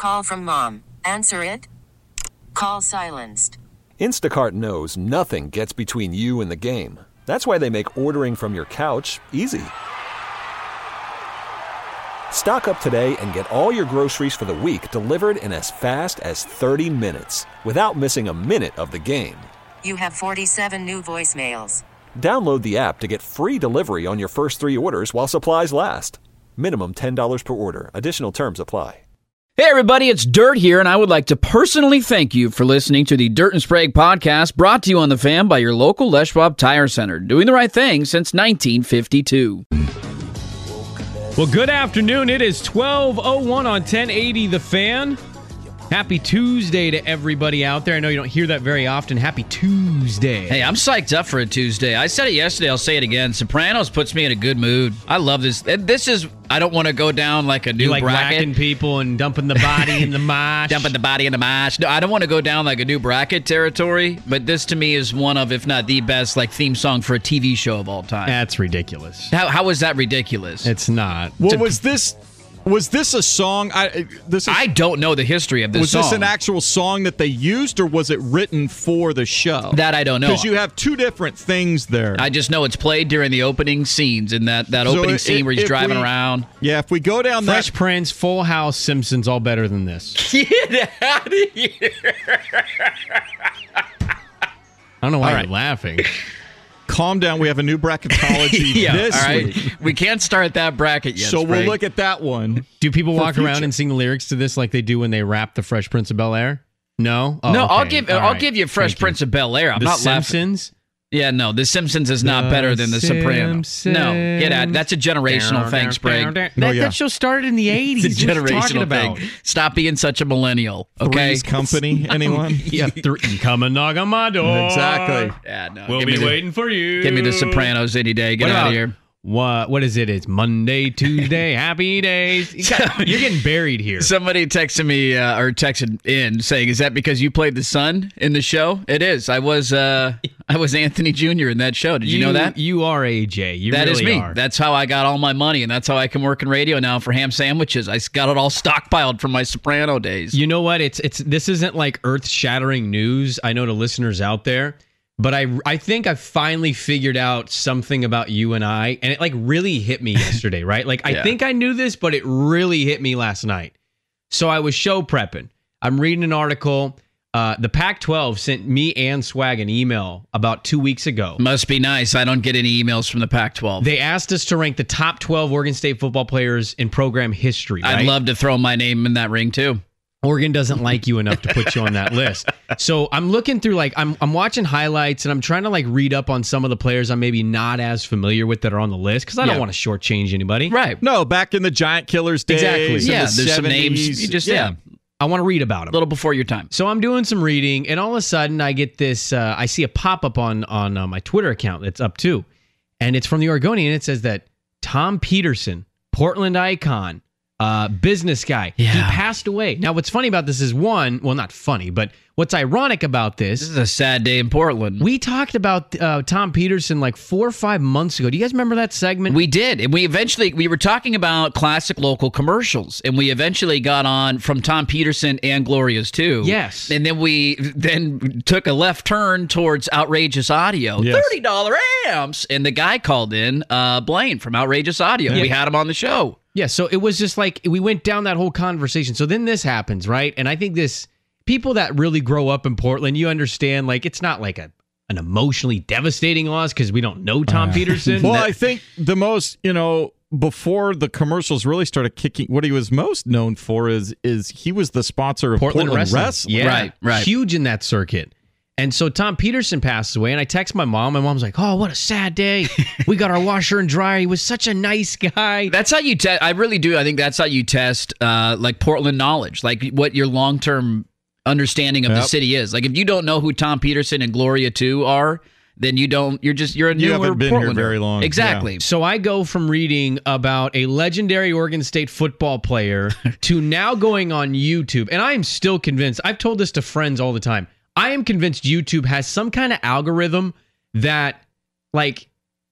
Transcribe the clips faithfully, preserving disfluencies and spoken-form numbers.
Call from mom. Answer it. Call silenced. Instacart knows nothing gets between you and the game. That's why they make ordering from your couch easy. Stock up today and get all your groceries for the week delivered in as fast as thirty minutes without missing a minute of the game. You have forty-seven new voicemails. Download the app to get free delivery on your first three orders while supplies last. Minimum ten dollars per order. Additional terms apply. Hey everybody, it's Dirt here, and I would like to personally thank you for listening to the Dirt and Sprague podcast, brought to you on the Fan by your local Les Schwab Tire Center, doing the right thing since nineteen fifty-two. Well, good afternoon. It is twelve oh one on ten eighty The Fan. Happy Tuesday to everybody out there. I know you don't hear that very often. Happy Tuesday. Hey, I'm psyched up for a Tuesday. I said it yesterday. I'll say it again. Sopranos puts me in a good mood. I love this. This is, I don't want to go down like a new you like bracket. whacking people and dumping the body in the mosh. Dumping the body in the mosh. No, I don't want to go down like a new bracket territory, but this to me is one of, if not the best, like theme song for a T V show of all time. That's ridiculous. How How is that ridiculous? It's not. Well, was this... Was this a song? I this is, I don't know the history of this was song. Was this an actual song that they used, or was it written for the show? That I don't know. Because you have two different things there. I just know it's played during the opening scenes, in that, that So opening if- scene where he's if driving we- around. Yeah, if we go down Fresh that... Prince, Full House, Simpsons, all better than this. Get out of here. I don't know why All you're right. laughing. Calm down. We have a new bracketology yeah, this all right. week. We can't start that bracket yet. So we'll Sprague. look at that one. Do people walk future. around and sing the lyrics to this like they do when they rap the Fresh Prince of Bel-Air? No? Oh, no, I'll okay. give All I'll right. give you Fresh Thank Prince of Bel-Air. I'm The not laughing. Simpsons? Yeah, no, The Simpsons is not The better than The Sopranos. Simpsons. No, get out. That's a generational thing, Sprague. That, Oh, yeah. that show started in the eighties. It's a What are you talking generational about? thing. Stop being such a millennial, okay? Three's Company, anyone? Yeah, three, come and knock on my door. Exactly. Yeah, no. We'll give be me the- waiting for you. Give me The Sopranos any day. Get What out about- of here. What what is it? It's Monday, Tuesday, happy days. You got- you're getting buried here. Somebody texted me uh, or texted in saying, "Is that because you played the son in the show?" It is. I was uh, I was Anthony Junior in that show. Did you, know that? You are A J. You That really is me. are. That's how I got all my money, and that's how I can work in radio now for ham sandwiches. I got it all stockpiled from my Soprano days. You know what? It's it's this isn't like earth-shattering news. I know to listeners out there, but I I think I finally figured out something about you and I, and it like really hit me yesterday, right? Like I Yeah. think I knew this, but it really hit me last night. So I was show prepping. I'm reading an article. Uh, the Pac twelve sent me and Swag an email about two weeks ago. Must be nice. I don't get any emails from the Pac twelve. They asked us to rank the top twelve Oregon State football players in program history. Right? I'd love to throw my name in that ring too. Oregon doesn't like you enough to put you on that list. So I'm looking through, like, I'm I'm watching highlights, and I'm trying to, like, read up on some of the players I'm maybe not as familiar with that are on the list, because I don't Yeah. want to shortchange anybody. Right. No, back in the Giant Killers days. Exactly. in Yeah, the there's some names. seventies. You just, yeah. I want to read about A them. little before your time. So I'm doing some reading, and all of a sudden I get this, uh, I see a pop-up on, on uh, my Twitter account that's up too, and it's from the Oregonian, and it says that Tom Peterson, Portland icon, uh, business guy, Yeah. he passed away. Now, what's funny about this is, one, well, not funny, but what's ironic about this, This is a sad day in Portland. we talked about uh, Tom Peterson like four or five months ago. Do you guys remember that segment? We did, and we eventually we were talking about classic local commercials, and we eventually got on from Tom Peterson and Gloria's too. Yes. and then we then took a left turn towards Outrageous Audio, Yes. thirty dollar amps, and the guy called in, uh, Blaine from Outrageous Audio. We had him on the show. Yeah, so it was just like we went down that whole conversation. So then this happens, right? And I think this people that really grow up in Portland, you understand, like it's not like a an emotionally devastating loss because we don't know Tom Peterson. Well, That- I think the most, you know, before the commercials really started kicking, what he was most known for is is he was the sponsor of Portland, Portland, Wrestling. Wrestling. Yeah, Right, right. huge in that circuit. And so Tom Peterson passes away, and I text my mom. My mom's like, "Oh, what a sad day. We got our washer and dryer. He was such a nice guy." That's how you test. I really do. I think that's how you test, uh, like Portland knowledge, like what your long term understanding of the Yep. city is. Like if you don't know who Tom Peterson and Gloria two are, then you don't. You're just you're a You newer haven't been here Portlander. very long. Exactly. So I go from reading about a legendary Oregon State football player to now going on YouTube. And I am still convinced. I've told this to friends all the time. I am convinced YouTube has some kind of algorithm that, like,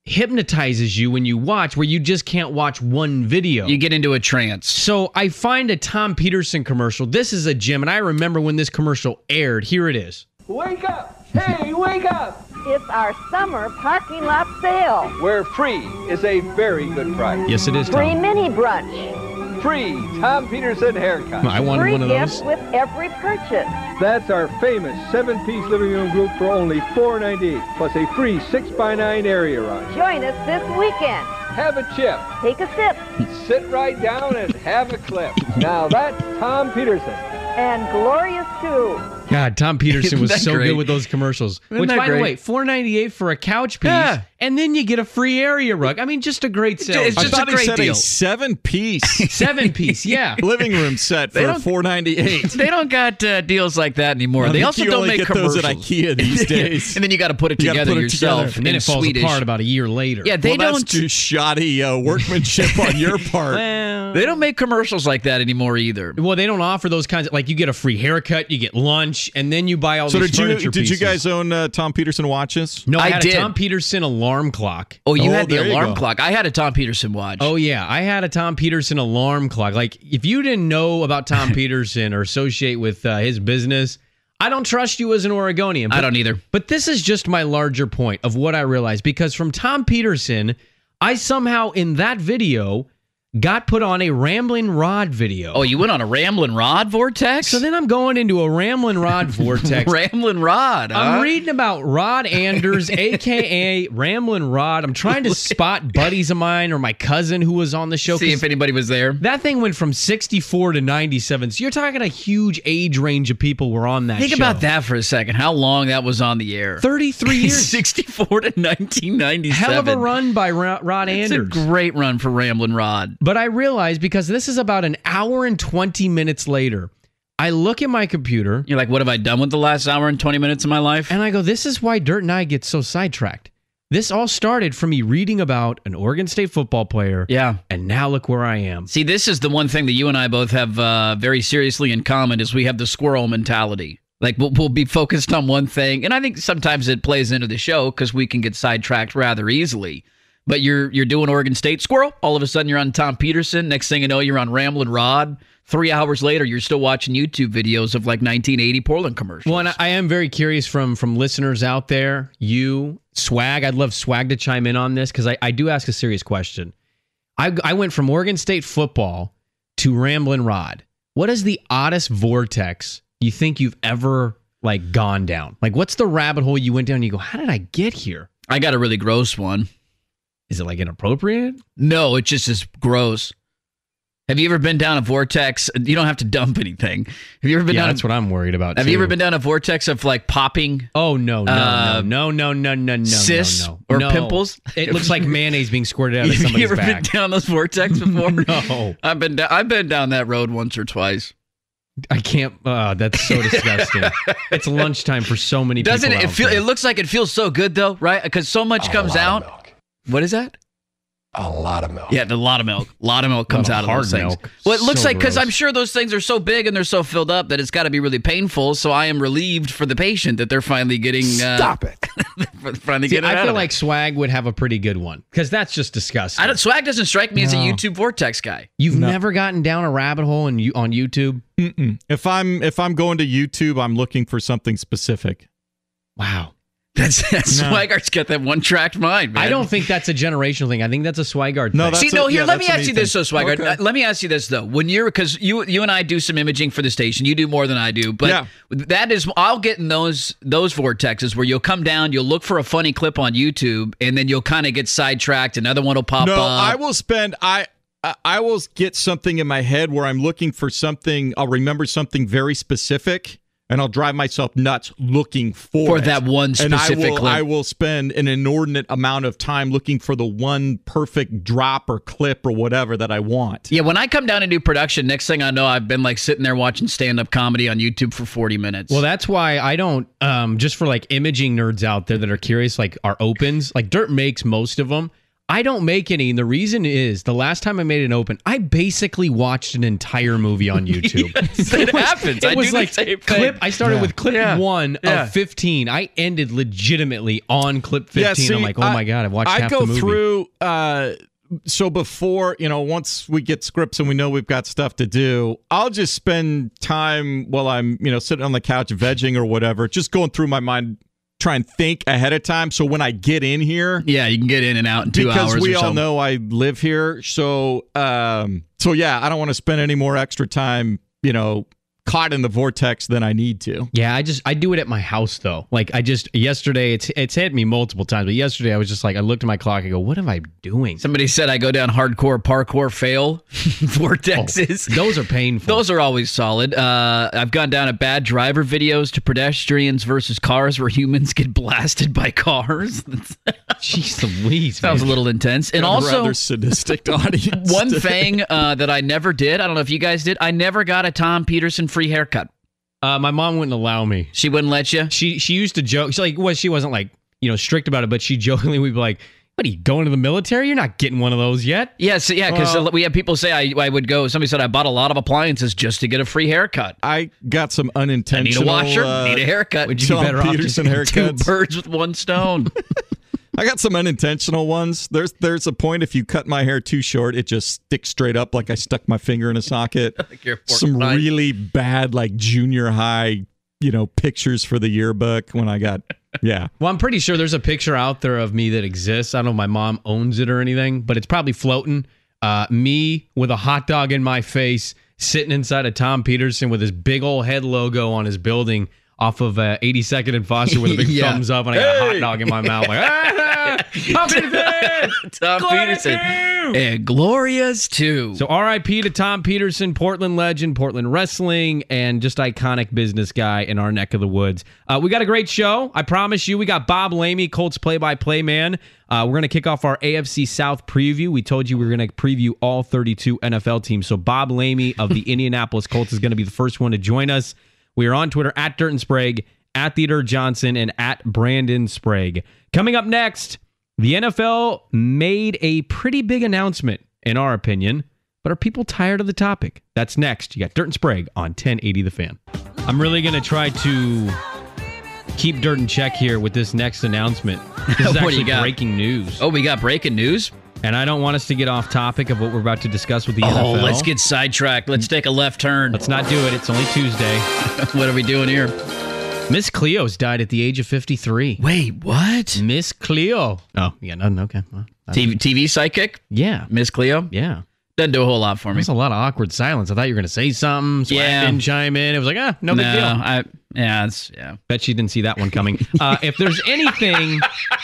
hypnotizes you when you watch, where you just can't watch one video. You get into a trance. So I find a Tom Peterson commercial. This is a gem, and I remember when this commercial aired. Here it is. Wake up! Hey, wake up! It's our summer parking lot sale. Where free is a very good price. Yes, it is, Tom. Free mini brunch. Free Tom Peterson haircut. I wanted Free one of gift those. with every purchase. That's our famous seven-piece living room group for only four ninety-eight, plus a free six by nine area rug. Join us this weekend. Have a chip. Take a sip. Sit right down and have a clip. Now that's Tom Peterson. And glorious too. God, Tom Peterson was Isn't that so great? good with those commercials. Isn't Which, that by great? the way, four ninety-eight for a couch piece, Yeah. and then you get a free area rug. I mean, just a great sale. It's I just thought a he great said deal. a seven-piece Seven piece, yeah. living room set They for don't- four ninety-eight. They don't got uh, deals like that anymore. I They think also you don't only make get commercials. those at IKEA these days. And then you got to put it You gotta together put it yourself. together. And then in it falls Swedish. apart about a year later. Yeah, they well, that's don't. too shoddy uh, workmanship on your part. Well, They don't make commercials like that anymore either. well, they don't offer those kinds of, like, you get a free haircut, you get lunch, and then you buy all So these did you furniture did you pieces. guys own uh, Tom Peterson watches? No, I, I had did. a Tom Peterson alarm clock. Oh, you Oh, had the there you alarm go. clock. I had a Tom Peterson watch. Oh, yeah. I had a Tom Peterson alarm clock. Like, if you didn't know about Tom Peterson or associate with uh, his business, I don't trust you as an Oregonian. But, I don't either. But this is just my larger point of what I realized. Because from Tom Peterson, I somehow, in that video, got put on a Ramblin' Rod video. Oh, you went on a Ramblin' Rod vortex? So then I'm going into a Ramblin' Rod vortex. Ramblin' Rod, huh? I'm reading about Rod Anders, a k a. Ramblin' Rod. I'm trying to spot buddies of mine or my cousin who was on the show. See 'cause if anybody was there. that thing went from sixty-four to ninety-seven. So you're talking a huge age range of people were on that Think show. about that for a second. How long that was on the air? thirty-three years. sixty-four to nineteen ninety-seven. Hell of a run by Ra- Rod It's Anders. a great run for Ramblin' Rod. But I realized, because this is about an hour and twenty minutes later, I look at my computer You're like, what have I done with the last hour and twenty minutes of my life? and I go, this is why Dirt and I get so sidetracked. This all started from me reading about an Oregon State football player. Yeah. And now look where I am. See, this is the one thing that you and I both have uh, very seriously in common is we have the squirrel mentality. Like, we'll, we'll be focused on one thing. And I think sometimes it plays into the show because we can get sidetracked rather easily. But you're you're doing Oregon State squirrel. All of a sudden, you're on Tom Peterson. Next thing you know, you're on Ramblin' Rod. Three hours later, you're still watching YouTube videos of like nineteen eighty Portland commercials. Well, and I am very curious from from listeners out there, you, Swag, I'd love Swag to chime in on this because I, I do ask a serious question. I, I went from Oregon State football to Ramblin' Rod. What is the oddest vortex you think you've ever like gone down? Like, what's the rabbit hole you went down and you go, how did I get here? I got a really gross one. Is it like inappropriate? No, it just is gross. Have you ever been down a vortex? You don't have to dump anything. Have you ever been Yeah, down? that's a, what I'm worried about. Have too. you ever been down a vortex of like popping Oh no no Uh, no no no no no cysts no no or no. pimples? It looks like mayonnaise being squirted out of Have you somebody's ever back. been down those vortex before? No. I've been down, I've been down that road once or twice. I can't. Uh, that's so disgusting. It's lunchtime for so many Doesn't people. it? It out feel? there. It looks like it feels so good though, right? Because so much comes out. What is that? A lot of milk. Yeah, a lot of milk. A lot of milk comes lot out of of those hard things. milk. Well, it looks So like because gross. I'm sure those things are so big and they're so filled up that it's got to be really painful. So I am relieved for the patient that they're finally getting. Uh, Stop it. finally See, getting. it I out feel of like there. Swag would have a pretty good one because that's just disgusting. I don't. Swag doesn't strike me as a No. YouTube vortex guy. You've never gotten down a rabbit hole and you on YouTube? Mm-mm. If I'm if I'm going to YouTube, I'm looking for something specific. Wow. That's that's No. Swagart's got that one tracked mind, man. I don't think that's a generational thing. I think that's a Swigard No, thing. that's See, a- no. Here, yeah, let me that's ask you an this, so Ethan. Swagger. Okay. Uh, let me ask you this though. When you're because you you and I do some imaging for the station. You do more than I do, but Yeah. that is I'll get in those those vortexes where you'll come down, you'll look for a funny clip on YouTube, and then you'll kind of get sidetracked. Another one will pop no, up. I will spend I I- I will get something in my head where I'm looking for something. I'll remember something very specific, and I'll drive myself nuts looking for For it. that one And I specific will, clip. I will spend an inordinate amount of time looking for the one perfect drop or clip or whatever that I want. Yeah, when I come down and do production, next thing I know, I've been like sitting there watching stand-up comedy on YouTube for forty minutes. Well, that's why I don't, um, just for like imaging nerds out there that are curious, like our opens, like Dirt makes most of them. I don't make any, and the reason is the last time I made an open, I basically watched an entire movie on YouTube. Yes, it, it was, happens. It I was do like the same clip. thing. I started yeah. with clip yeah. one yeah. of fifteen. I ended legitimately on clip fifteen. Yeah, see, I'm like, oh I, my god, I've watched I half go the movie. through. Uh, so before, you know, once we get scripts and we know we've got stuff to do, I'll just spend time while I'm, you know, sitting on the couch vegging or whatever, just going through my mind, try and think ahead of time. So when I get in here, yeah, you can get in and out in two because hours. we or all so. know I live here. So, um, so yeah, I don't want to spend any more extra time, you know, caught in the vortex than I need to. Yeah, I just I do it at my house though. Like I just yesterday it's it's hit me multiple times, but yesterday I was just like I looked at my clock. I go, what am I doing? Somebody said I go down hardcore parkour fail vortexes. Oh, those are painful. Those are always solid. Uh, I've gone down a bad driver videos to pedestrians versus cars where humans get blasted by cars. Jeez Louise, Sounds man. a little intense. And Got a also, rather sadistic audience. one thing uh, that I never did, I don't know if you guys did, I never got a Tom Peterson free haircut. Uh, my mom wouldn't allow me. She wouldn't let you? She she used to joke. She like well, she wasn't like you know strict about it, but she jokingly would be like, "What are you going to the military? You're not getting one of those yet." Yes, yeah, because Well- we have people say I, I would go. Somebody said I bought a lot of appliances just to get a free haircut. I got some I need unintentional. a washer, uh, need a haircut. would you be Tom better off Peterson just- Two haircuts. birds with one stone. I got some unintentional ones. There's there's a point if you cut my hair too short, it just sticks straight up like I stuck my finger in a socket. Like you're a Some porcupine. really bad like junior high, you know, pictures for the yearbook when I got yeah. Well, I'm pretty sure there's a picture out there of me that exists. I don't know if my mom owns it or anything, but it's probably floating. Uh, me with a hot dog in my face, sitting inside of Tom Peterson with his big old head logo on his building off of uh, eighty-second and Foster with a big Yeah. thumbs up, and I got a hot dog in my mouth. Like, ah, Tom Peterson! Tom Gloria Peterson. to! And Glorious too. So R I P to Tom Peterson, Portland legend, Portland wrestling, and just iconic business guy in our neck of the woods. Uh, we got a great show. I promise you. We got Bob Lamey, Colts play-by-play man. Uh, we're going to kick off our A F C South preview. We told you we were going to preview all thirty-two N F L teams. So Bob Lamey of the Indianapolis Colts is going to be the first one to join us. We are on Twitter at Dirt and Sprague, at Theodore Johnson, and at Brandon Sprague. Coming up next, the N F L made a pretty big announcement, in our opinion, but are people tired of the topic? That's next. You got Dirt and Sprague on ten eighty The Fan. I'm really going to try to keep Dirt in check here with this next announcement. This is What do actually you got? breaking news. Oh, we got breaking news? And I don't want us to get off topic of what we're about to discuss with the N F L. Oh, let's get sidetracked. Let's take a left turn. Let's not do it. It's only Tuesday. What are we doing here? Miss Cleo's died at the age of fifty-three. Wait, what? Miss Cleo. Oh, yeah, nothing. Okay. Well, that's- T V, T V psychic? yeah. Miss Cleo? Yeah. Doesn't do a whole lot for me. There's a lot of awkward silence. I thought you were going to say something. So Yeah. I didn't chime in. It was like, ah, no big no, deal. I, yeah, it's, yeah. Bet she didn't see that one coming. Uh, if there's anything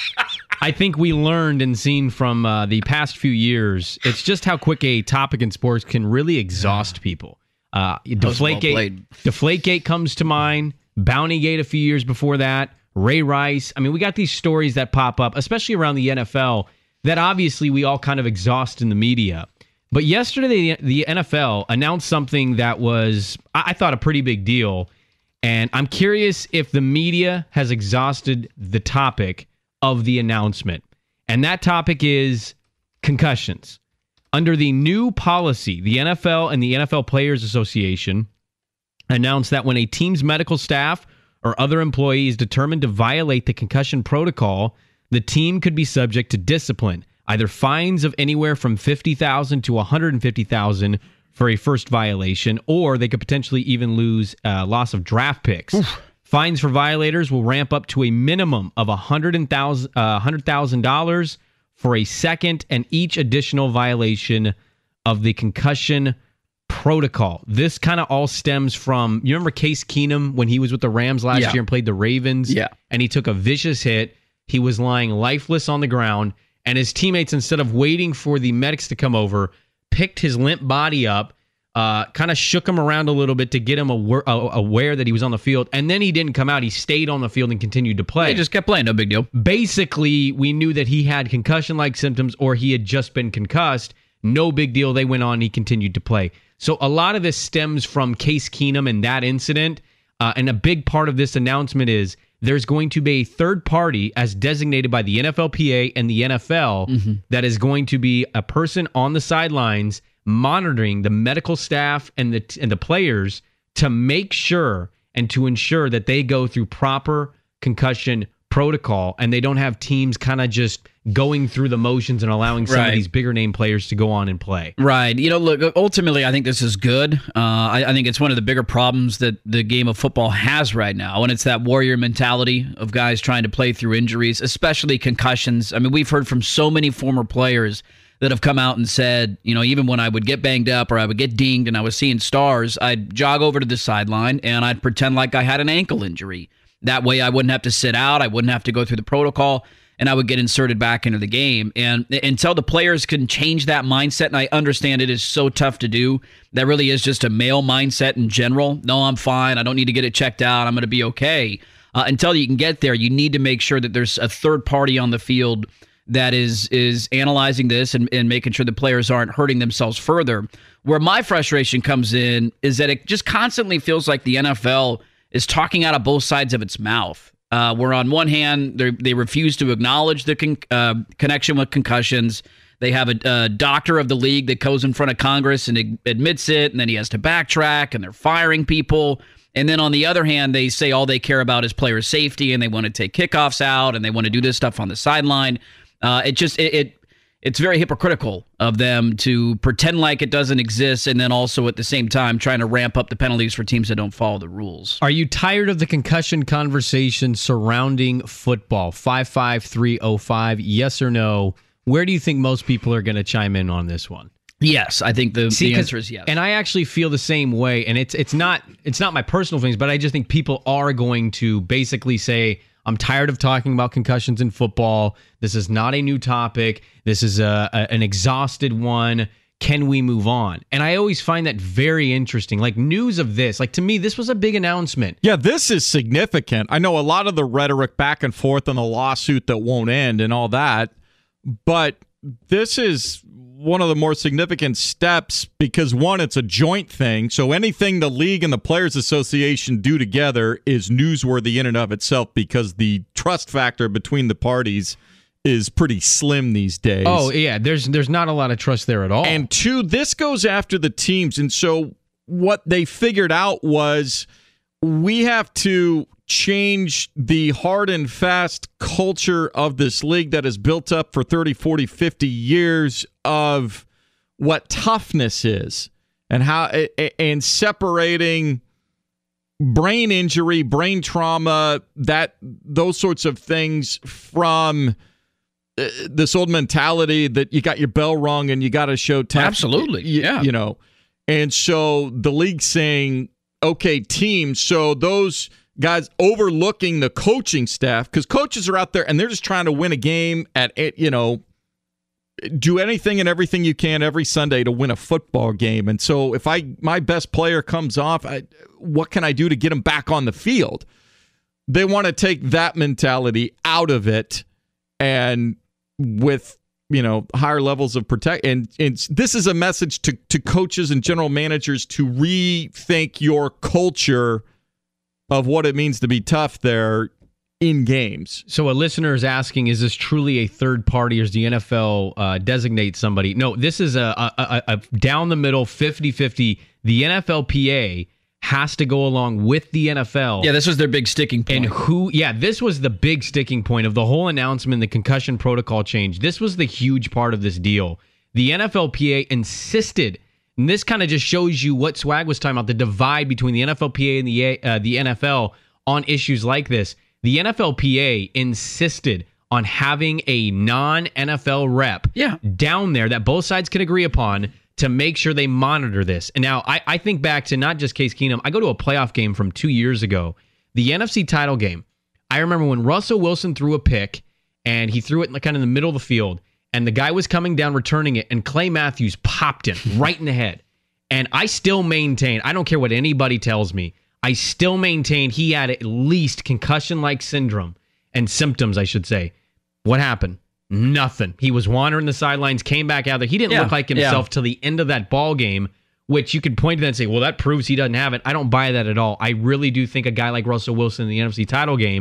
I think we learned and seen from uh, the past few years, it's just how quick a topic in sports can really exhaust people. Uh, was well Deflategate, played. Deflategate comes to mind. Bountygate a few years before that. Ray Rice. I mean, we got these stories that pop up, especially around the N F L, that obviously we all kind of exhaust in the media. But yesterday, the, the N F L announced something that was, I, I thought, a pretty big deal. And I'm curious if the media has exhausted the topic of the announcement. And that topic is concussions. Under the new policy, the N F L and the N F L Players Association announced that when a team's medical staff or other employees determined to violate the concussion protocol, the team could be subject to discipline, either fines of anywhere from fifty thousand dollars to one hundred fifty thousand dollars for a first violation, or they could potentially even lose uh, loss of draft picks. Oof. Fines for violators will ramp up to a minimum of one hundred thousand dollars for a second and each additional violation of the concussion protocol. This kind of all stems from, you remember Case Keenum when he was with the Rams last Yeah. year and played the Ravens? Yeah. And he took a vicious hit. He was lying lifeless on the ground, and his teammates, instead of waiting for the medics to come over, picked his limp body up, uh, kind of shook him around a little bit to get him aware, uh, aware that he was on the field, and then he didn't come out. He stayed on the field and continued to play. He just kept playing, no big deal. Basically, we knew that he had concussion-like symptoms or he had just been concussed. No big deal. They went on. He continued to play. So a lot of this stems from Case Keenum and that incident. Uh, and a big part of this announcement is there's going to be a third party as designated by the N F L P A and the N F L Mm-hmm. that is going to be a person on the sidelines monitoring the medical staff and the and the players to make sure and to ensure that they go through proper concussion protocol and they don't have teams kind of just going through the motions and allowing some Right. of these bigger name players to go on and play. Right. You know, look, ultimately, I think this is good. Uh, I, I think it's one of the bigger problems that the game of football has right now, and it's that warrior mentality of guys trying to play through injuries, especially concussions. I mean, we've heard from so many former players that have come out and said, you know, even when I would get banged up or I would get dinged and I was seeing stars, I'd jog over to the sideline and I'd pretend like I had an ankle injury. That way I wouldn't have to sit out. I wouldn't have to go through the protocol, and I would get inserted back into the game. And until the players can change that mindset, and I understand it is so tough to do, that really is just a male mindset in general. No, I'm fine. I don't need to get it checked out. I'm going to be okay. Uh, until you can get there, you need to make sure that there's a third party on the field that is is analyzing this and, and making sure the players aren't hurting themselves further. Where my frustration comes in is that it just constantly feels like the N F L is talking out of both sides of its mouth. Uh, where on one hand, they refuse to acknowledge the con- uh, connection with concussions. They have a, a doctor of the league that goes in front of Congress and ad- admits it, and then he has to backtrack, and they're firing people. And then on the other hand, they say all they care about is player safety, and they want to take kickoffs out, and they want to do this stuff on the sideline. Uh, it just it, it it's very hypocritical of them to pretend like it doesn't exist, and then also at the same time trying to ramp up the penalties for teams that don't follow the rules. Are you tired of the concussion conversation surrounding football? five five three oh five, yes or no? Where do you think most people are going to chime in on this one? Yes, I think the, See, the answer is yes. And I actually feel the same way. And it's it's not it's not my personal feelings, but I just think people are going to basically say, I'm tired of talking about concussions in football. This is not a new topic. This is a, a an exhausted one. Can we move on? And I always find that very interesting. Like news of this, like to me, this was a big announcement. Yeah, this is significant. I know a lot of the rhetoric back and forth on the lawsuit that won't end and all that, but this is one of the more significant steps because, one, it's a joint thing. So anything the league and the Players Association do together is newsworthy in and of itself because the trust factor between the parties is pretty slim these days. Oh, yeah, there's there's not a lot of trust there at all. And two, this goes after the teams. And so what they figured out was we have to change the hard and fast culture of this league that is built up for thirty, forty, fifty years of what toughness is and how and separating brain injury, brain trauma, that those sorts of things from this old mentality that you got your bell rung and you got to show tough. Absolutely. You, yeah. You know, and so the league saying, okay, teams, so those guys overlooking the coaching staff, because coaches are out there and they're just trying to win a game at, you know, do anything and everything you can every Sunday to win a football game. And so if I my best player comes off, I, what can I do to get him back on the field? They want to take that mentality out of it, and with, you know, higher levels of protect. And, and this is a message to, to coaches and general managers to rethink your culture of what it means to be tough there in games. So a listener is asking, is this truly a third party or does the N F L uh, designate somebody? No, this is a, a, a, a down the middle fifty-fifty. The N F L P A has to go along with the N F L. Yeah, this was their big sticking point. And who, yeah, this was the big sticking point of the whole announcement, the concussion protocol change. This was the huge part of this deal. The N F L P A insisted, and this kind of just shows you what Swag was talking about, the divide between the N F L P A and the uh, the N F L on issues like this. The N F L P A insisted on having a non-N F L rep yeah. down there that both sides could agree upon to make sure they monitor this. And now I, I think back to not just Case Keenum. I go to a playoff game from two years ago, the N F C title game. I remember when Russell Wilson threw a pick and he threw it in, kind of in the middle of the field, and the guy was coming down returning it, and Clay Matthews popped him right in the head. And I still maintain, I don't care what anybody tells me, I still maintain he had at least concussion-like syndrome and symptoms, I should say. What happened? Nothing. He was wandering the sidelines, came back out there. He didn't yeah, look like himself yeah. till the end of that ball game, which you could point to that and say, well, that proves he doesn't have it. I don't buy that at all. I really do think a guy like Russell Wilson in the N F C title game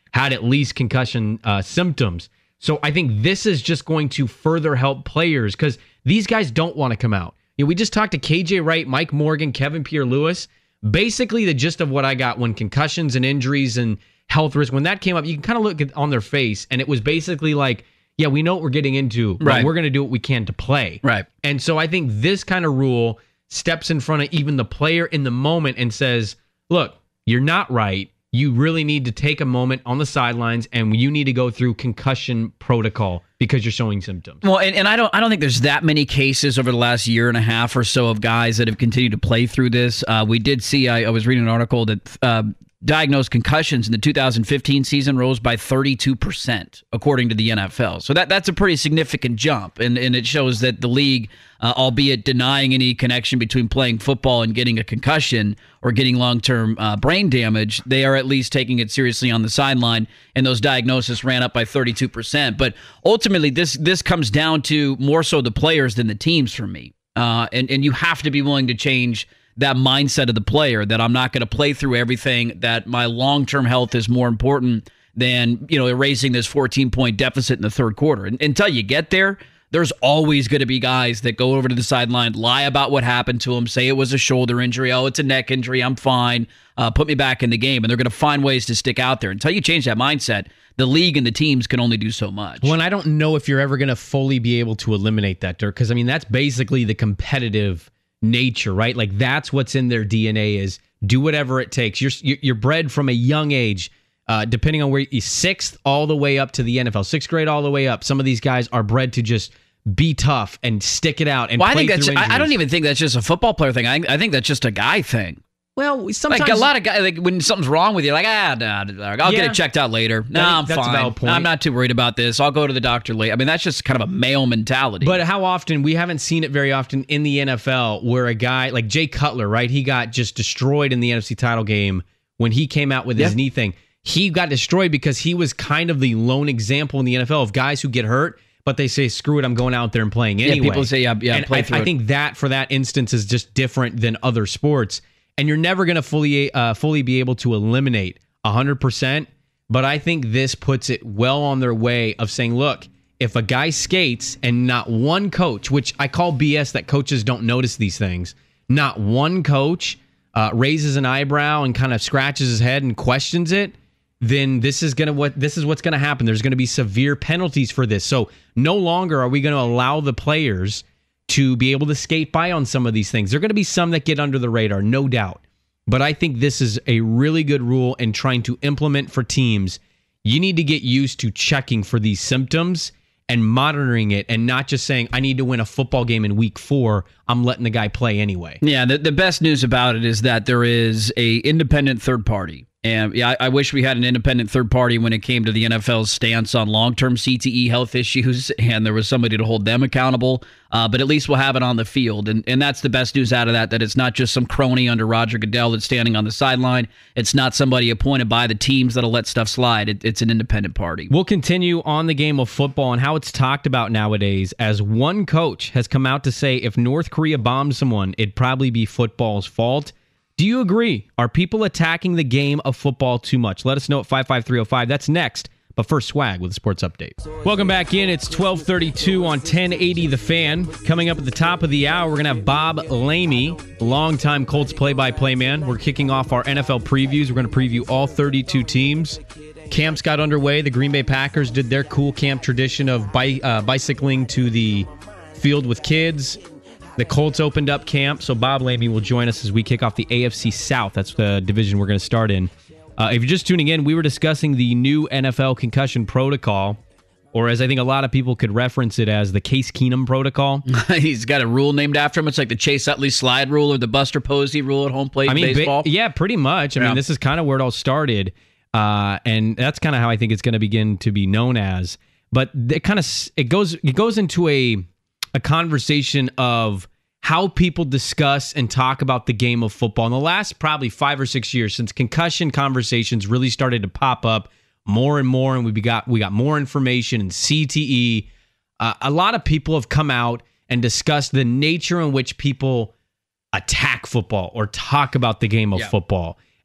had at least concussion uh, symptoms. So I think this is just going to further help players because these guys don't want to come out. You know, we just talked to K J Wright, Mike Morgan, Kevin Pierre-Louis. Basically, the gist of what I got when concussions and injuries and health risk, when that came up, you can kind of look at, on their face, and it was basically like, yeah, we know what we're getting into, but right. we're going to do what we can to play. Right. And so I think this kind of rule steps in front of even the player in the moment and says, look, you're not right. You really need to take a moment on the sidelines and you need to go through concussion protocol because you're showing symptoms. Well, and, and I don't I don't think there's that many cases over the last year and a half or so of guys that have continued to play through this. Uh, we did see, I, I was reading an article that uh, diagnosed concussions in the two thousand fifteen season rose by thirty-two percent, according to the N F L. So that that's a pretty significant jump, and, and it shows that the league, uh, albeit denying any connection between playing football and getting a concussion or getting long-term uh, brain damage, they are at least taking it seriously on the sideline, and those diagnoses ran up by thirty-two percent. But ultimately, this this comes down to more so the players than the teams for me, uh, and, and you have to be willing to change that mindset of the player that I'm not going to play through everything, that my long-term health is more important than, you know, erasing this fourteen-point deficit in the third quarter. And until you get there, there's always going to be guys that go over to the sideline, lie about what happened to them, say it was a shoulder injury, oh, it's a neck injury, I'm fine, uh, put me back in the game. And they're going to find ways to stick out there. Until you change that mindset, the league and the teams can only do so much. Well, and I don't know if you're ever going to fully be able to eliminate that, Dirk, because, I mean, that's basically the competitive nature, right? Like that's what's in their D N A is do whatever it takes. You're you're bred from a young age, uh, depending on where you sixth all the way up to the N F L, sixth grade all the way up. Some of these guys are bred to just be tough and stick it out and well, play I think that's. through injuries. I don't even think that's just a football player thing. I, I think that's just a guy thing. Well, sometimes like a lot of guys, like when something's wrong with you, like ah, nah, I'll Yeah. get it checked out later. No, nah, I'm that's a fine. valid point. I'm not too worried about this. I'll go to the doctor later. I mean, that's just kind of a male mentality. But how often, we haven't seen it very often in the N F L where a guy like Jay Cutler, right? He got just destroyed in the N F C title game when he came out with his Yeah. knee thing. He got destroyed because he was kind of the lone example in the N F L of guys who get hurt, but they say, screw it, I'm going out there and playing anyway. Yeah, people say, yeah, yeah, and play I, through I it. think that for that instance is just different than other sports. And you're never going to fully uh, fully be able to eliminate one hundred percent. But I think this puts it well on their way of saying, look, if a guy skates and not one coach, which I call B S that coaches don't notice these things, not one coach uh, raises an eyebrow and kind of scratches his head and questions it, then this is gonna what this is what's gonna happen. There's gonna be severe penalties for this. So no longer are we gonna allow the players to be able to skate by on some of these things. There are going to be some that get under the radar, no doubt. But I think this is a really good rule and trying to implement for teams. You need to get used to checking for these symptoms and monitoring it and not just saying, I need to win a football game in week four. I'm letting the guy play anyway. Yeah, the, the best news about it is that there is a independent third party. And yeah, I, I wish we had an independent third party when it came to the N F L's stance on long-term C T E health issues, and there was somebody to hold them accountable. Uh, but at least we'll have it on the field, and and that's the best news out of that. That it's not just some crony under Roger Goodell that's standing on the sideline. It's not somebody appointed by the teams that'll let stuff slide. It, it's an independent party. We'll continue on the game of football and how it's talked about nowadays. As one coach has come out to say, if North Korea bombed someone, it'd probably be football's fault. Do you agree? Are people attacking the game of football too much? Let us know at five five three oh five. That's next. But first, Swag with a sports update. Welcome back in. It's twelve thirty-two on ten eighty The Fan. Coming up at the top of the hour, we're going to have Bob Lamey, longtime Colts play-by-play man. We're kicking off our N F L previews. We're going to preview all thirty-two teams. Camps got underway. The Green Bay Packers did their cool camp tradition of bi- uh, bicycling to the field with kids. The Colts opened up camp, so Bob Lamey will join us as we kick off the A F C South. That's the division we're going to start in. Uh, if you're just tuning in, we were discussing the new N F L concussion protocol, or as I think a lot of people could reference it as, the Case Keenum protocol. He's got a rule named after him. It's like the Chase Utley slide rule or the Buster Posey rule at home plate I mean, baseball. Ba- yeah, pretty much. I Yeah. mean, this is kind of where it all started, uh, and that's kind of how I think it's going to begin to be known as. But it kind of it goes it goes into a a conversation of how people discuss and talk about the game of football in the last probably five or six years since concussion conversations really started to pop up more and more, and we got we got more information and C T E. Uh, a lot of people have come out and discussed the nature in which people attack football or talk about the game of Yeah. football.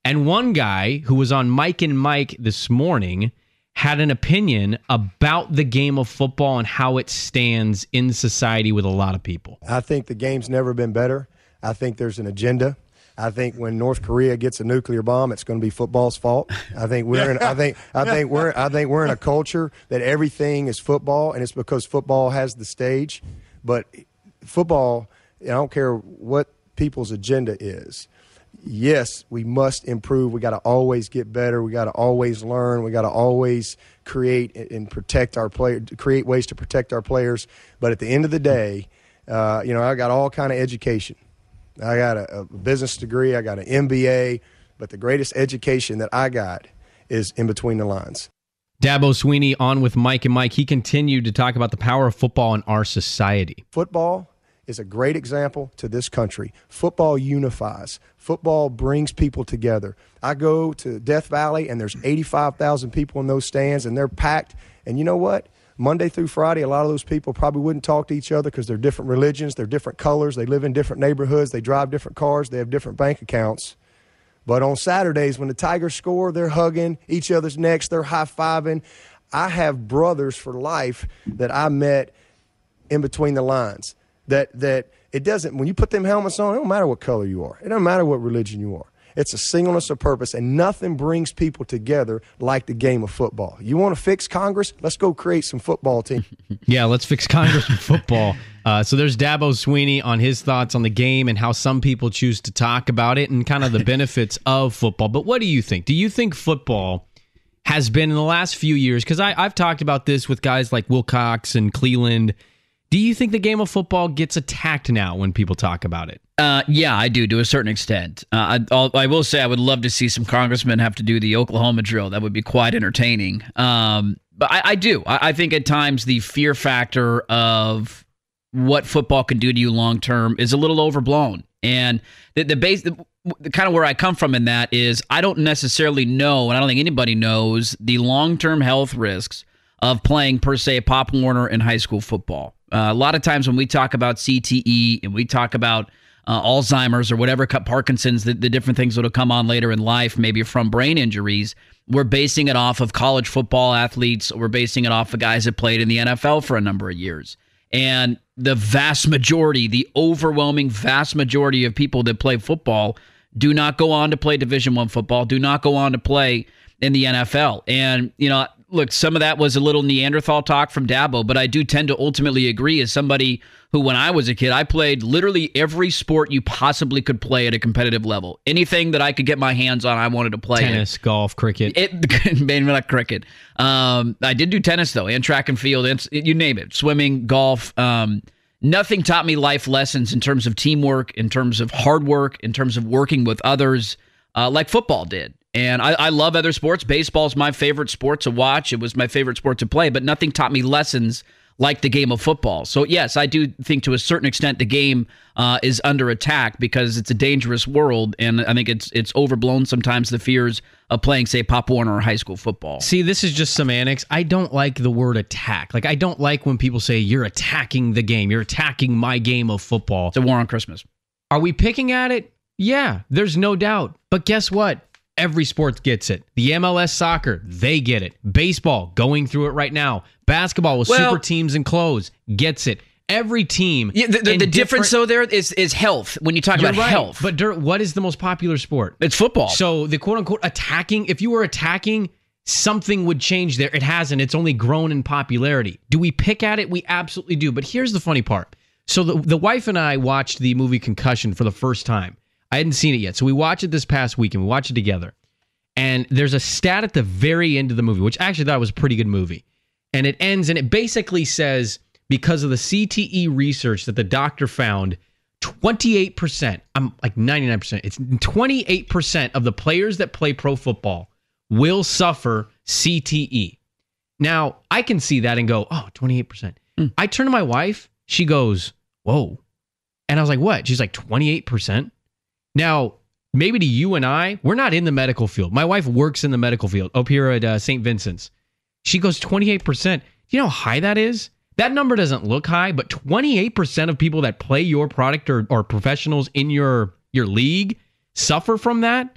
And one guy who was on Mike and Mike this morning had an opinion about the game of football and how it stands in society with a lot of people. I think the game's never been better. I think there's an agenda. I think when North Korea gets a nuclear bomb, it's going to be football's fault. I think we're in, I think I think we're I think we're in a culture that everything is football, and it's because football has the stage. But football, I don't care what people's agenda is. Yes, we must improve. We got to always get better. We got to always learn. We got to always create and protect our player, create ways to protect our players. But at the end of the day, uh, you know, I got all kind of education. I got a, a business degree. I got an M B A. But the greatest education that I got is in between the lines. Dabo Swinney on with Mike and Mike. He continued to talk about the power of football in our society. Football is a great example to this country. Football unifies. Football brings people together. I go to Death Valley, and there's eighty-five thousand people in those stands, and they're packed. And you know what? Monday through Friday, a lot of those people probably wouldn't talk to each other because they're different religions, they're different colors, they live in different neighborhoods, they drive different cars, they have different bank accounts. But on Saturdays, when the Tigers score, they're hugging each other's necks, they're high-fiving. I have brothers for life that I met in between the lines. That that it doesn't, when you put them helmets on, it don't matter what color you are. It don't matter what religion you are. It's a singleness of purpose, and nothing brings people together like the game of football. You want to fix Congress? Let's go create some football team. Yeah, let's fix Congress with football. Uh, so there's Dabo Swinney on his thoughts on the game and how some people choose to talk about it and kind of the benefits of football. But what do you think? Do you think football has been in the last few years, because I've talked about this with guys like Wilcox and Cleland, do you think the game of football gets attacked now when people talk about it? Uh, yeah, I do, to a certain extent. Uh, I, I'll, I will say I would love to see some congressmen have to do the Oklahoma drill. That would be quite entertaining. Um, but I, I do. I, I think at times the fear factor of what football can do to you long term is a little overblown. And the, the base, the, the kind of where I come from in that is I don't necessarily know, and I don't think anybody knows, the long term health risks of playing, per se, Pop Warner in high school football. Uh, a lot of times when we talk about C T E and we talk about uh, Alzheimer's or whatever, Parkinson's, the, the different things that will come on later in life, maybe from brain injuries, we're basing it off of college football athletes. We're basing it off of guys that played in the N F L for a number of years. And the vast majority, the overwhelming vast majority of people that play football do not go on to play Division I football, do not go on to play in the N F L. And, you know, look, some of that was a little Neanderthal talk from Dabo, but I do tend to ultimately agree as somebody who, when I was a kid, I played literally every sport you possibly could play at a competitive level. Anything that I could get my hands on, I wanted to play. Tennis, it. golf, cricket. It, maybe not cricket. Um, I did do tennis, though, and track and field, and you name it, swimming, golf. Um, nothing taught me life lessons in terms of teamwork, in terms of hard work, in terms of working with others, uh, like football did. And I, I love other sports. Baseball is my favorite sport to watch. It was my favorite sport to play, but nothing taught me lessons like the game of football. So, yes, I do think to a certain extent the game uh, is under attack because it's a dangerous world, and I think it's it's overblown sometimes, the fears of playing, say, Pop Warner or high school football. See, this is just semantics. I don't like the word attack. Like, I don't like when people say, you're attacking the game. You're attacking my game of football. It's a war on Christmas. Are we picking at it? Yeah, there's no doubt. But guess what? Every sport gets it. The M L S soccer, they get it. Baseball, going through it right now. Basketball with well, super teams and clothes, gets it. Every team. Yeah, the the, the difference, though, there is is health. When you talk about right, health. But Dirt, what is the most popular sport? It's football. So the quote-unquote attacking, if you were attacking, something would change there. It hasn't. It's only grown in popularity. Do we pick at it? We absolutely do. But here's the funny part. So the, the wife and I watched the movie Concussion for the first time. I hadn't seen it yet. So we watched it this past weekend. We watched it together. And there's a stat at the very end of the movie, which I actually thought was a pretty good movie. And it ends, and it basically says, because of the C T E research that the doctor found, twenty-eight percent, I'm like ninety-nine percent, it's twenty-eight percent of the players that play pro football will suffer C T E. Now, I can see that and go, oh, twenty-eight percent. Mm. I turn to my wife, she goes, whoa. And I was like, what? She's like, twenty-eight percent? Now, maybe to you and I, we're not in the medical field. My wife works in the medical field up here at uh, Saint Vincent's. She goes, twenty-eight percent. Do you know how high that is? That number doesn't look high, but twenty-eight percent of people that play your product or, or professionals in your, your league suffer from that.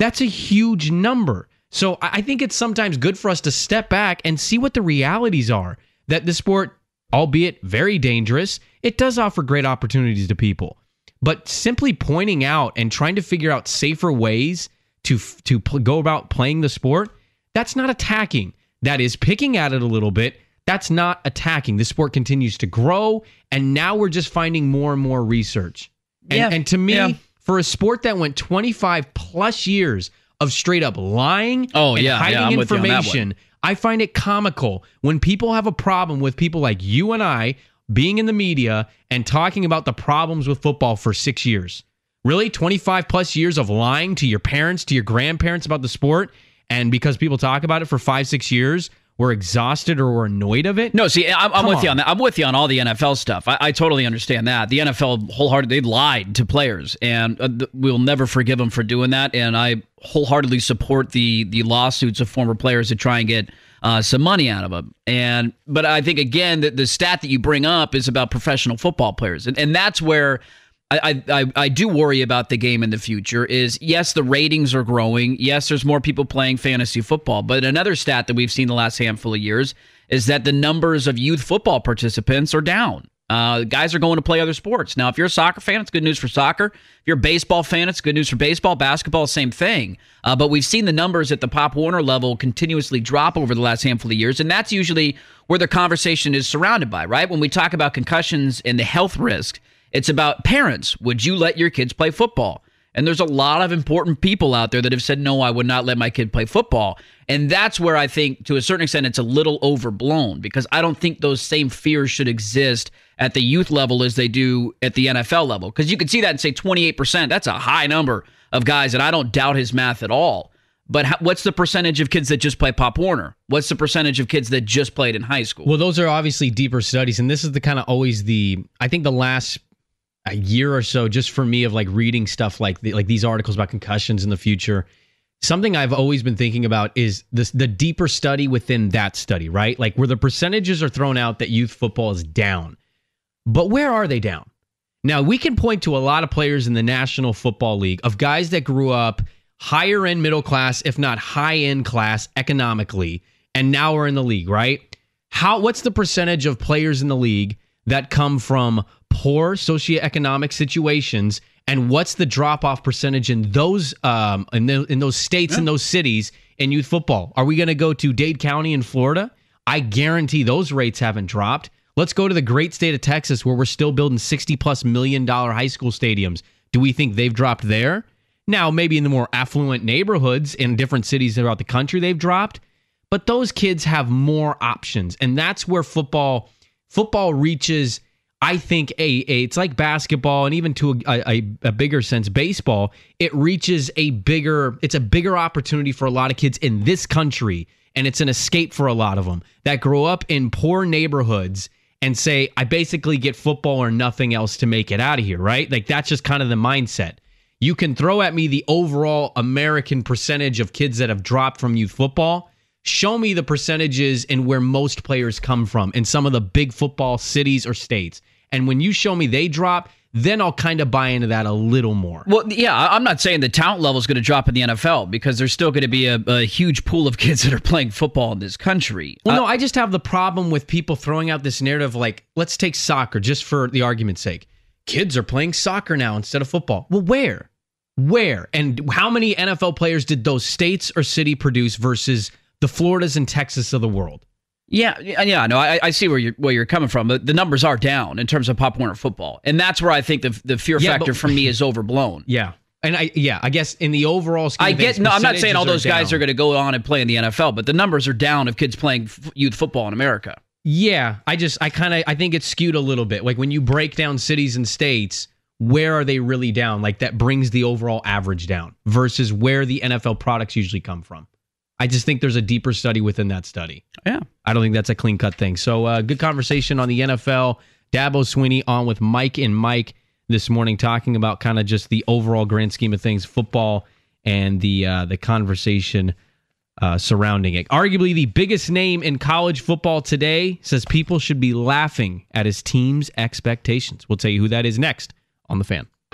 That's a huge number. So I think it's sometimes good for us to step back and see what the realities are. That the sport, albeit very dangerous, it does offer great opportunities to people. But simply pointing out and trying to figure out safer ways to to pl- go about playing the sport, that's not attacking. That is picking at it a little bit. That's not attacking. The sport continues to grow, and now we're just finding more and more research. And, yeah. and to me, yeah. for a sport that went twenty-five plus years of straight up lying oh, and yeah, hiding yeah, I'm with you on that information, one. I find it comical when people have a problem with people like you and I being in the media and talking about the problems with football for six years. Really? twenty-five plus years of lying to your parents, to your grandparents about the sport, and because people talk about it for five, six years, we're exhausted or we're annoyed of it? No, see, I'm, I'm with on. you on that. I'm with you on all the N F L stuff. I, I totally understand that. The N F L wholeheartedly lied to players, and uh, th- we'll never forgive them for doing that. And I wholeheartedly support the the lawsuits of former players to try and get uh, some money out of them. And but I think again that the stat that you bring up is about professional football players, and and that's where. I, I I do worry about the game in the future is, yes, the ratings are growing. Yes, there's more people playing fantasy football. But another stat that we've seen the last handful of years is that the numbers of youth football participants are down. Uh, guys are going to play other sports. Now, if you're a soccer fan, it's good news for soccer. If you're a baseball fan, it's good news for baseball. Basketball, same thing. Uh, but we've seen the numbers at the Pop Warner level continuously drop over the last handful of years. And that's usually where the conversation is surrounded by, right? When we talk about concussions and the health risk, it's about parents. Would you let your kids play football? And there's a lot of important people out there that have said, no, I would not let my kid play football. And that's where I think, to a certain extent, it's a little overblown, because I don't think those same fears should exist at the youth level as they do at the N F L level. Because you could see that and say twenty-eight percent. That's a high number of guys, and I don't doubt his math at all. But how, what's the percentage of kids that just play Pop Warner? What's the percentage of kids that just played in high school? Well, those are obviously deeper studies, and this is the kind of always the, I think the last a year or so, just for me, of like reading stuff like the, like these articles about concussions in the future. Something I've always been thinking about is this, the deeper study within that study, right? Like where the percentages are thrown out that youth football is down. But where are they down? Now, we can point to a lot of players in the National Football League of guys that grew up higher end middle class, if not high end class economically, and now are in the league, right? How? What's the percentage of players in the league that come from poor socioeconomic situations, and what's the drop-off percentage in those um, in, the, in those states and yeah. those cities in youth football? Are we going to go to Dade County in Florida? I guarantee those rates haven't dropped. Let's go to the great state of Texas, where we're still building sixty plus million dollar high school stadiums. Do we think they've dropped there? Now, maybe in the more affluent neighborhoods in different cities throughout the country, they've dropped. But those kids have more options, and that's where football football reaches. I think a, a it's like basketball, and even to a, a, a bigger sense, baseball. It reaches a bigger, it's a bigger opportunity for a lot of kids in this country, and it's an escape for a lot of them that grow up in poor neighborhoods and say, I basically get football or nothing else to make it out of here, right? Like that's just kind of the mindset. You can throw at me the overall American percentage of kids that have dropped from youth football. Show me the percentages and where most players come from in some of the big football cities or states. And when you show me they drop, then I'll kind of buy into that a little more. Well, yeah, I'm not saying the talent level is going to drop in the N F L, because there's still going to be a, a huge pool of kids that are playing football in this country. Well, uh, no, I just have the problem with people throwing out this narrative like, let's take soccer just for the argument's sake. Kids are playing soccer now instead of football. Well, where? Where? And how many N F L players did those states or city produce versus the Floridas and Texas of the world? Yeah, yeah, no, I, I see where you're where you're coming from. The, the numbers are down in terms of Pop Warner football, and that's where I think the the fear yeah, factor but, for me is overblown. Yeah, and I yeah, I guess in the overall scheme, I get. No, I'm not saying all those are guys down. are going to go on and play in the N F L, but the numbers are down of kids playing f- youth football in America. Yeah, I just I kind of I think it's skewed a little bit. Like when you break down cities and states, where are they really down? Like that brings the overall average down versus where the N F L products usually come from. I just think there's a deeper study within that study. Yeah. I don't think that's a clean-cut thing. So uh, good conversation on the N F L. Dabo Swinney on with Mike and Mike this morning, talking about kind of just the overall grand scheme of things, football, and the uh, the conversation uh, surrounding it. Arguably the biggest name in college football today says people should be laughing at his team's expectations. We'll tell you who that is next on The Fan.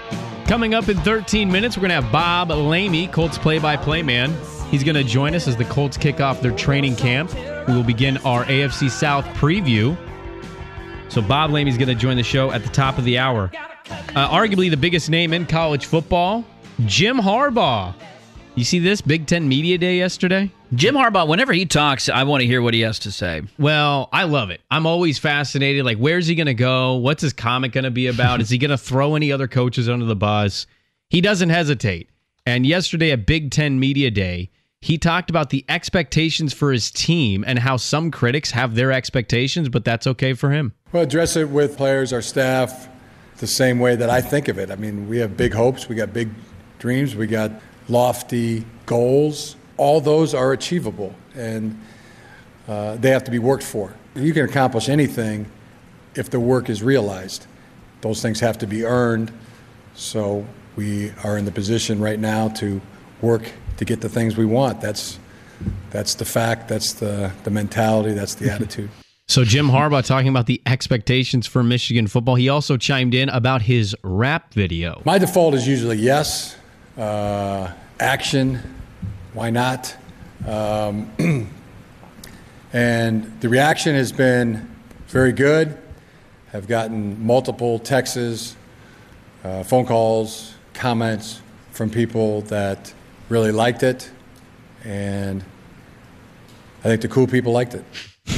Coming up in thirteen minutes, we're going to have Bob Lamey, Colts play-by-play man. He's going to join us as the Colts kick off their training camp. We will begin our A F C South preview. So Bob Lamey's going to join the show at the top of the hour. Uh, arguably the biggest name in college football, Jim Harbaugh. You see this Big Ten Media Day yesterday? Jim Harbaugh, whenever he talks, I want to hear what he has to say. Well, I love it. I'm always fascinated. Like, where's he going to go? What's his comic going to be about? Is he going to throw any other coaches under the bus? He doesn't hesitate. And yesterday at Big Ten Media Day, he talked about the expectations for his team and how some critics have their expectations, but that's okay for him. Well, address it with players, our staff, the same way that I think of it. I mean, we have big hopes. We got big dreams. We got lofty goals. All those are achievable, and uh, they have to be worked for. You can accomplish anything if the work is realized. Those things have to be earned. So we are in the position right now to work to get the things we want. That's that's the fact. That's the, the mentality. That's the attitude. So Jim Harbaugh talking about the expectations for Michigan football. He also chimed in about his rap video. My default is usually yes. Uh, action. Why not? Um, and the reaction has been very good. I've gotten multiple texts, uh, phone calls, comments from people that really liked it. And I think the cool people liked it.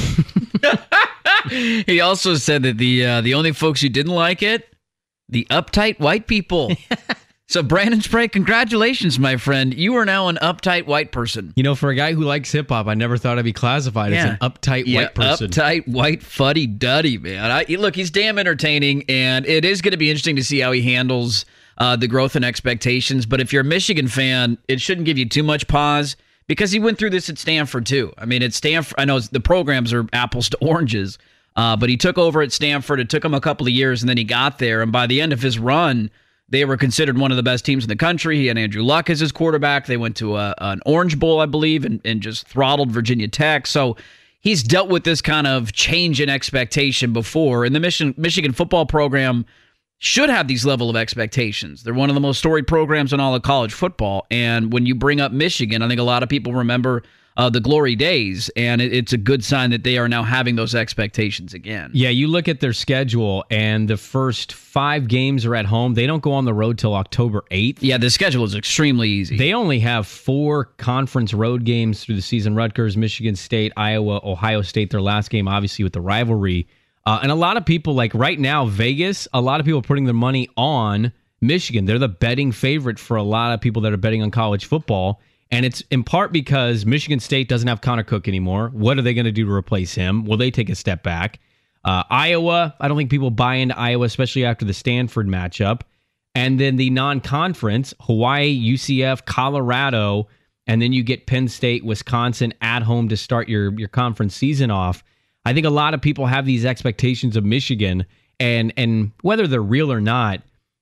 He also said that the uh, the only folks who didn't like it, the uptight white people. So Brandon Spray, congratulations, my friend. You are now an uptight white person. You know, for a guy who likes hip hop, I never thought I'd be classified yeah. as an uptight yeah, white person. Uptight white fuddy duddy, man. I, look, he's damn entertaining, and it is going to be interesting to see how he handles uh, the growth and expectations. But if you're a Michigan fan, it shouldn't give you too much pause because he went through this at Stanford too. I mean, at Stanford, I know the programs are apples to oranges, uh, but he took over at Stanford. It took him a couple of years, and then he got there. And by the end of his run, they were considered one of the best teams in the country. He had Andrew Luck as his quarterback. They went to a, an Orange Bowl, I believe, and, and just throttled Virginia Tech. So he's dealt with this kind of change in expectation before. And the Michigan, Michigan football program should have these level of expectations. They're one of the most storied programs in all of college football. And when you bring up Michigan, I think a lot of people remember uh, the glory days, and it, it's a good sign that they are now having those expectations again. Yeah, you look at their schedule, and the first five games are at home. They don't go on the road till October eighth. Yeah, the schedule is extremely easy. They only have four conference road games through the season: Rutgers, Michigan State, Iowa, Ohio State. Their last game, obviously, with the rivalry. Uh, and a lot of people, like right now, Vegas, a lot of people are putting their money on Michigan. They're the betting favorite for a lot of people that are betting on college football. And it's in part because Michigan State doesn't have Connor Cook anymore. What are they going to do to replace him? Will they take a step back? Uh, Iowa, I don't think people buy into Iowa, especially after the Stanford matchup. And then the non-conference, Hawaii, U C F, Colorado, and then you get Penn State, Wisconsin at home to start your, your conference season off. I think a lot of people have these expectations of Michigan, and and whether they're real or not,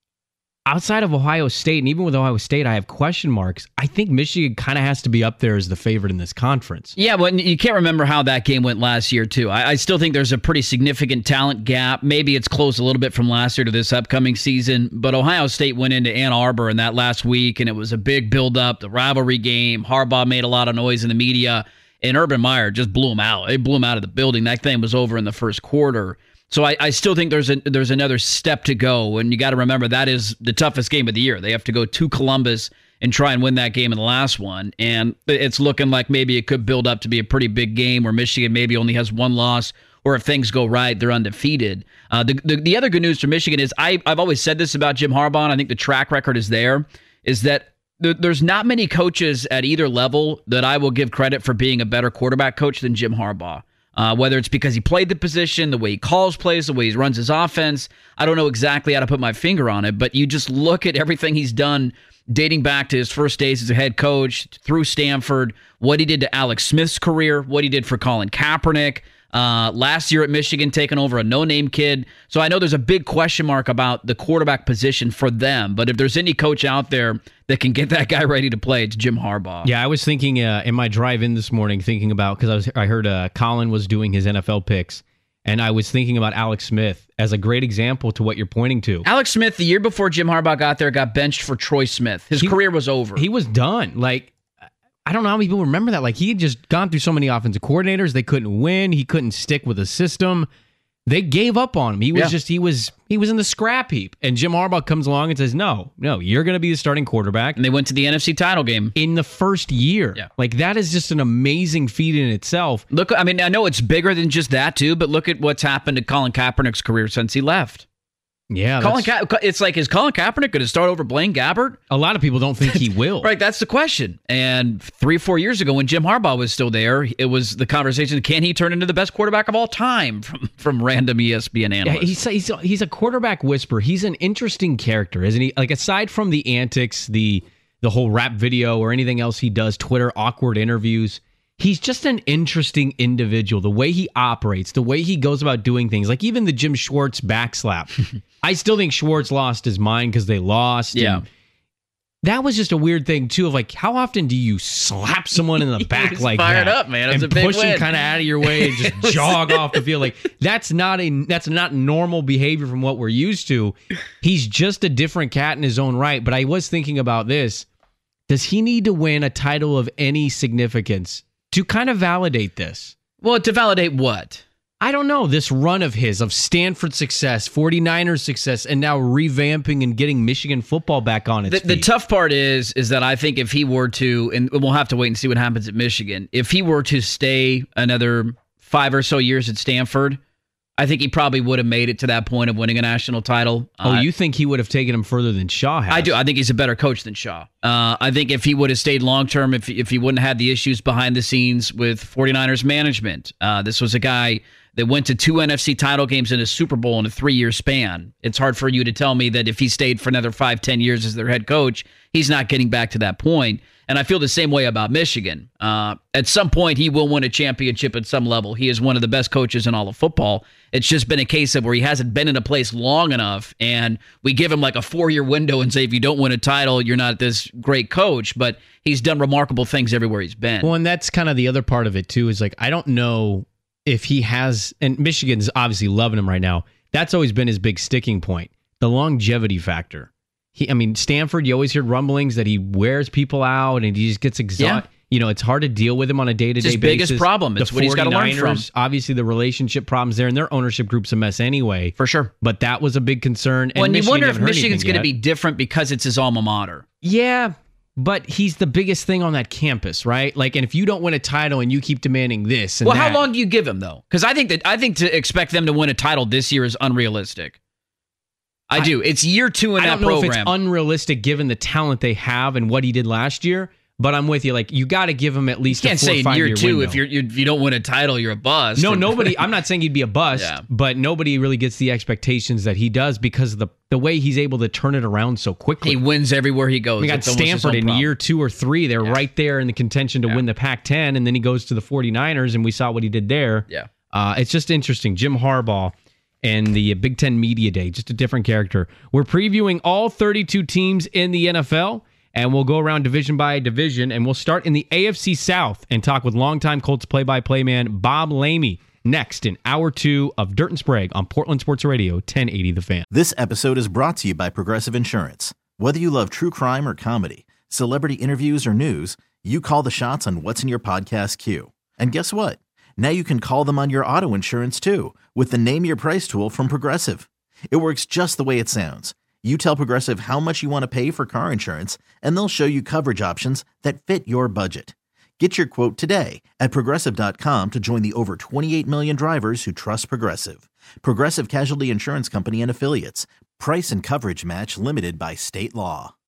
outside of Ohio State, and even with Ohio State, I have question marks. I think Michigan kind of has to be up there as the favorite in this conference. Yeah, but you can't remember how that game went last year, too. I, I still think there's a pretty significant talent gap. Maybe it's close a little bit from last year to this upcoming season, but Ohio State went into Ann Arbor in that last week, and it was a big build-up, the rivalry game. Harbaugh made a lot of noise in the media, and Urban Meyer just blew him out. They blew him out of the building. That thing was over in the first quarter. So I, I still think there's a, there's another step to go, and you got to remember that is the toughest game of the year. They have to go to Columbus and try and win that game in the last one, and it's looking like maybe it could build up to be a pretty big game where Michigan maybe only has one loss, or if things go right, they're undefeated. Uh, the, the the other good news for Michigan is I, I've always said this about Jim Harbaugh, and I think the track record is there, is that there's not many coaches at either level that I will give credit for being a better quarterback coach than Jim Harbaugh. Uh, whether it's because he played the position, the way he calls plays, the way he runs his offense, I don't know exactly how to put my finger on it, but you just look at everything he's done dating back to his first days as a head coach, through Stanford, what he did to Alex Smith's career, what he did for Colin Kaepernick, Uh, last year at Michigan, taking over a no-name kid. So I know there's a big question mark about the quarterback position for them, but if there's any coach out there that can get that guy ready to play, it's Jim Harbaugh. Yeah, I was thinking uh, in my drive in this morning, thinking about, because I was I heard uh, Colin was doing his N F L picks, And I was thinking about Alex Smith as a great example to what you're pointing to. Alex Smith, the year before Jim Harbaugh got there, got benched for Troy Smith. His he, career was over. He was done. Like, I don't know how many people remember that. Like, he had just gone through so many offensive coordinators. They couldn't win. He couldn't stick with a system. They gave up on him. He was yeah. just, he was he was in the scrap heap. And Jim Harbaugh comes along and says, no, no, you're going to be the starting quarterback. And they went to the N F C title game. In the first year. Yeah. Like, that is just an amazing feat in itself. Look, I mean, I know it's bigger than just that, too, but look at what's happened to Colin Kaepernick's career since he left. Yeah, Colin Ka- it's like, is Colin Kaepernick going to start over Blaine Gabbert? A lot of people don't think he will. Right, that's the question. And three, four years ago, when Jim Harbaugh was still there, it was the conversation: can he turn into the best quarterback of all time? From from random E S P N analysts. Yeah, he's he's he's a quarterback whisperer. He's an interesting character, isn't he? Like, aside from the antics, the the whole rap video or anything else he does, Twitter awkward interviews. He's just an interesting individual. The way he operates, the way he goes about doing things, like even the Jim Schwartz backslap. I still think Schwartz lost his mind because they lost. Yeah. And that was just a weird thing, too, of like, how often do you slap someone in the back like fired that? Up, man. It was and a big push win. him kind of out of your way and just jog off the field. Like, that's not a that's not normal behavior from what we're used to. He's just a different cat in his own right. But I was thinking about this. Does he need to win a title of any significance to kind of validate this? Well, to validate what? I don't know. This run of his, of Stanford success, forty-niners success, and now revamping and getting Michigan football back on its the, feet. The tough part is, is that I think if he were to, and we'll have to wait and see what happens at Michigan, if he were to stay another five or so years at Stanford, I think he probably would have made it to that point of winning a national title. Oh, uh, you think he would have taken him further than Shaw has? I do. I think he's a better coach than Shaw. Uh, I think if he would have stayed long-term, if, if he wouldn't have had the issues behind the scenes with forty-niners management, uh, this was a guy that went to two N F C title games and a Super Bowl in a three-year span. It's hard for you to tell me that if he stayed for another five, ten years as their head coach, he's not getting back to that point. And I feel the same way about Michigan. Uh, at some point, he will win a championship at some level. He is one of the best coaches in all of football. It's just been a case of where he hasn't been in a place long enough, and we give him like a four-year window and say, if you don't win a title, you're not this great coach. But he's done remarkable things everywhere he's been. Well, and that's kind of the other part of it, too, is like, I don't know if he has, and Michigan's obviously loving him right now. That's always been his big sticking point, the longevity factor. He, I mean, Stanford, you always hear rumblings that he wears people out and he just gets exhausted. Yeah. You know, it's hard to deal with him on a day-to-day basis. It's his biggest problem. It's the what he's got to learn from. Obviously, the relationship problems there, and their ownership group's a mess anyway. For sure. But that was a big concern. Well, and, and you wonder if Michigan's going to be different because it's his alma mater. Yeah, but he's the biggest thing on that campus, right? Like, and if you don't win a title and you keep demanding this and well, that, how long do you give him, though? Because I think that I think to expect them to win a title this year is unrealistic. I, I do. It's year two in I that don't know program. If it's unrealistic given the talent they have and what he did last year. But I'm with you. Like, you got to give him at least you can't a four say or five in year year two window. if you're, you if you don't win a title, you're a bust. No, nobody. I'm not saying he'd be a bust, Yeah. but nobody really gets the expectations that he does because of the the way he's able to turn it around so quickly. He wins everywhere he goes. We got It's almost his Stanford own in problem. year two or three. They're Yeah. right there in the contention to Yeah. win the Pac ten, and then he goes to the forty-niners, and we saw what he did there. Yeah. Uh, it's just interesting. Jim Harbaugh and the Big Ten Media Day, just a different character. We're previewing all thirty-two teams in the N F L, and we'll go around division by division, and we'll start in the A F C South and talk with longtime Colts play-by-play man Bob Lamey next in hour two of Dirt and Sprague on Portland Sports Radio, ten eighty The Fan. This episode is brought to you by Progressive Insurance. Whether you love true crime or comedy, celebrity interviews or news, you call the shots on what's in your podcast queue. And guess what? Now you can call them on your auto insurance too with the Name Your Price tool from Progressive. It works just the way it sounds. You tell Progressive how much you want to pay for car insurance, and they'll show you coverage options that fit your budget. Get your quote today at Progressive dot com to join the over twenty-eight million drivers who trust Progressive. Progressive Casualty Insurance Company and Affiliates. Price and coverage match limited by state law.